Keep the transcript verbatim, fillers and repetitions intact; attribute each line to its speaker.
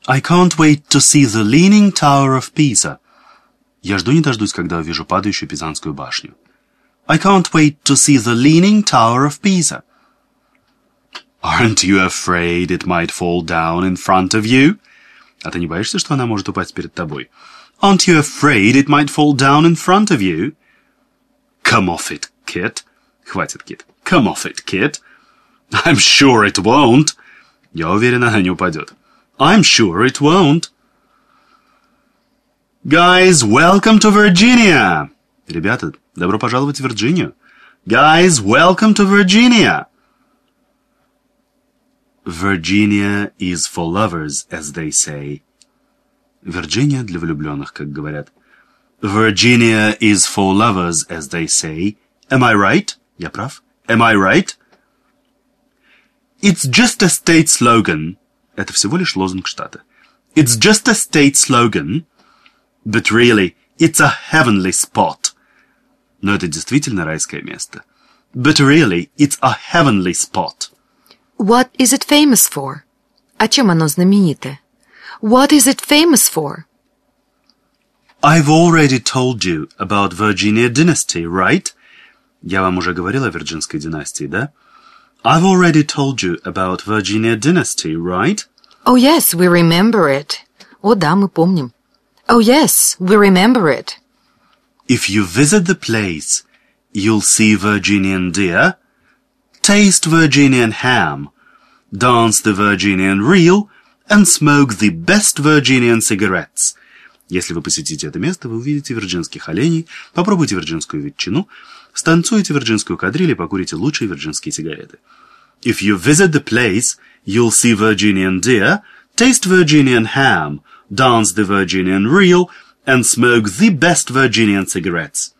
Speaker 1: I can't wait to see the Leaning Tower of Pisa. Я жду не дождусь, когда увижу падающую Пизанскую башню. I can't wait to see the Leaning Tower of Pisa. Aren't you afraid it might fall down in front of you? А ты не боишься, что она может упасть перед тобой? Aren't you afraid it might fall down in front of you? Come off it, Kit. Хватит, Кит. Come off it, Kit. I'm sure it won't. Я уверен, она не упадет. I'm sure it won't. Guys, welcome to Virginia. Ребята, добро пожаловать в Вирджинию. Guys, welcome to Virginia. Virginia is for lovers, as they say. Virginia для влюбленных, как говорят. Virginia is for lovers, as they say. Am I right? Я прав? Am I right? It's just a state slogan. Это всего лишь лозунг штата. It's just a state slogan. But really, it's a heavenly spot. Но это действительно райское место. But really, it's a heavenly spot.
Speaker 2: What is it famous for? А чем оно знаменито? What is it famous for?
Speaker 1: I've already told you about Virginia dynasty, right? Я вам уже говорил о Вирджинской династии, да? I've already told you about Virginia dynasty, right?
Speaker 2: Oh, yes, we remember it. О, да, мы помним. Oh, yes, we remember it.
Speaker 1: If you visit the place, you'll see Virginian deer, taste Virginian ham, dance the Virginian reel, and smoke the best Virginian cigarettes. Если вы посетите это место, вы увидите вирджинских оленей, попробуйте вирджинскую ветчину, станцуете вирджинскую кадриль и покурите лучшие вирджинские сигареты. If you visit the place, you'll see Virginian deer, taste Virginian ham, dance the Virginian reel, and smoke the best Virginian cigarettes.